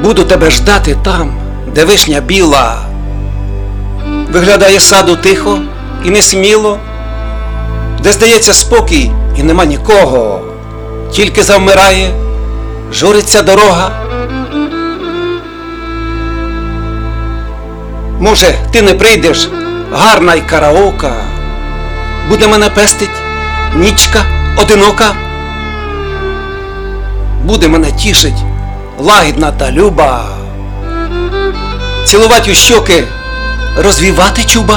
Буду тебе ждати там, де вишня біла. Виглядає саду тихо і несміло, де здається спокій і нема нікого, тільки завмирає, журиться дорога. Може, ти не прийдеш, гарна й караока, буде мене пестить нічка одинока, буде мене тішить лагідна та люба, цілувати у щоки, розвівати чуба.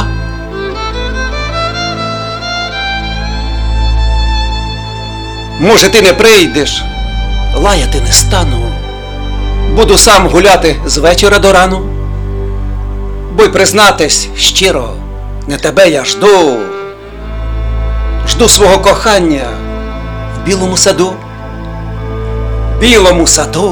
Може, ти не прийдеш, лаяти не стану, буду сам гуляти з вечора до рану, бо й признатись щиро, не тебе я жду, жду свого кохання в білому саду, білому саду.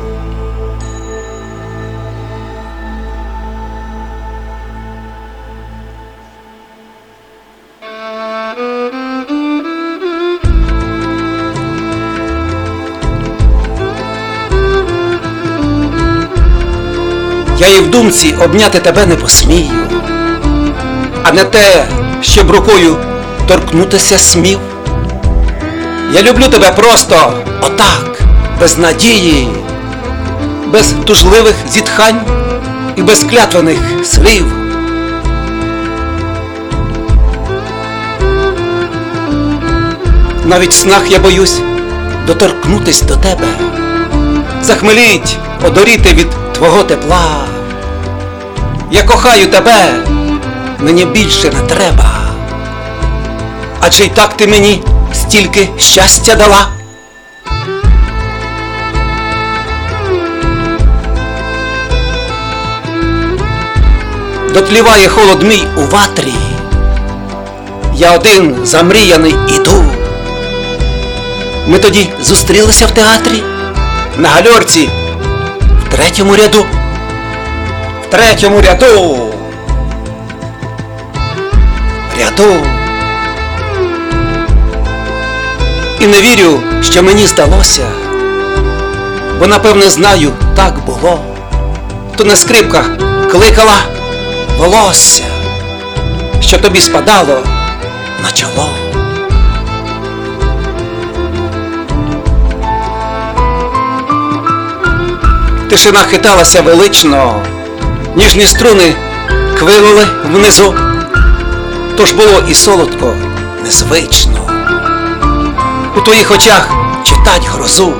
Я і в думці обняти тебе не посмію, а не те, щоб рукою торкнутися смів. Я люблю тебе просто отак, без надії, без тужливих зітхань і без клятвених слів. Навіть в снах я боюсь доторкнутись до тебе, захмеліть, одоріти від твого тепла. Я кохаю тебе, мені більше не треба, адже й так ти мені стільки щастя дала. Дотліває холод мій у ватрі, я один замріяний іду. Ми тоді зустрілися в театрі, на гальорці, в третьому ряду. В третьому ряду. Ряду. І не вірю, що мені здалося, бо напевне знаю, так було. То не скрипка кликала волосся, що тобі спадало на чоло. Тишина хиталася велично, ніжні струни квилили внизу, тож було і солодко, незвично у твоїх очах читать грозу.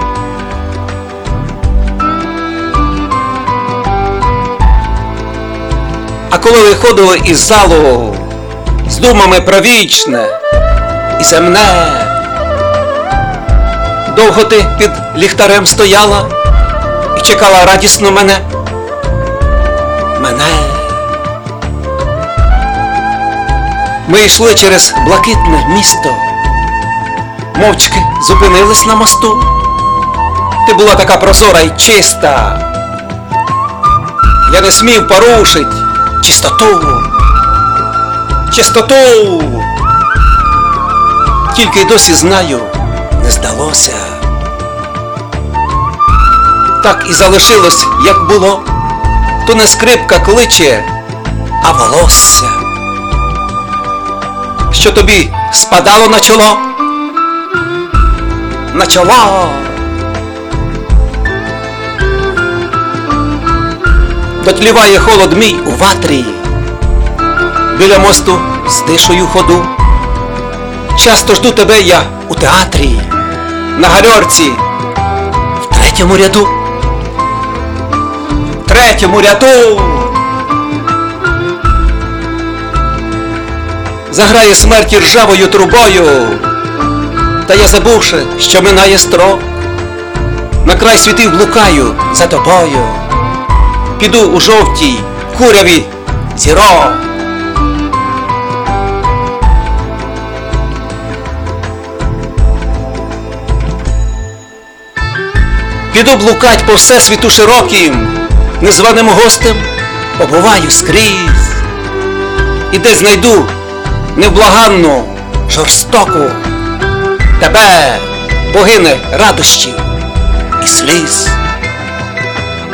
А коли виходили із залу з думами про вічне і земне, довго ти під ліхтарем стояла і чекала радісно мене. Ми йшли через блакитне місто, мовчки зупинились на мосту. Ти була така прозора й чиста, я не смів порушить чистоту. Тільки й досі знаю, не здалося. Так і залишилось, як було. То не скрипка кличе, а волосся, що тобі спадало на чоло. На чоло. Дотліває холод мій у ватрі, біля мосту стишую ходу. Часто жду тебе я у театрі, на гальорці, в третьому ряду. В третьому ряду. Заграє смерть ржавою трубою, та я, забувши, що минає строк, на край світів блукаю за тобою. Піду у жовтій куряві зірок. Піду блукать по всесвіту широким, незваним гостем побуваю скрізь. І де знайду невблаганну, жорстоку тебе, богине радощів і сліз.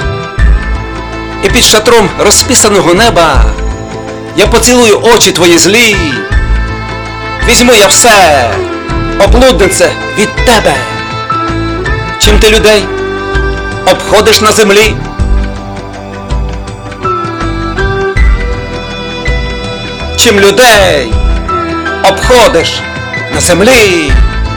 і під шатром розписаного неба я поцілую очі твої злі. Візьму я все, облуднице, від тебе. Чим ти людей обходиш на землі? Чим людей обходиш на землі?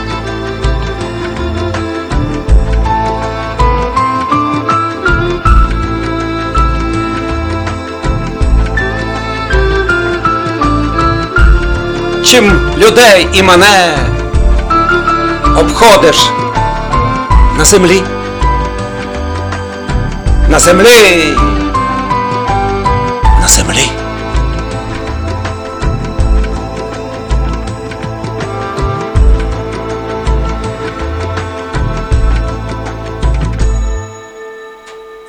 Чим людей і мене обходиш на землі? На землі!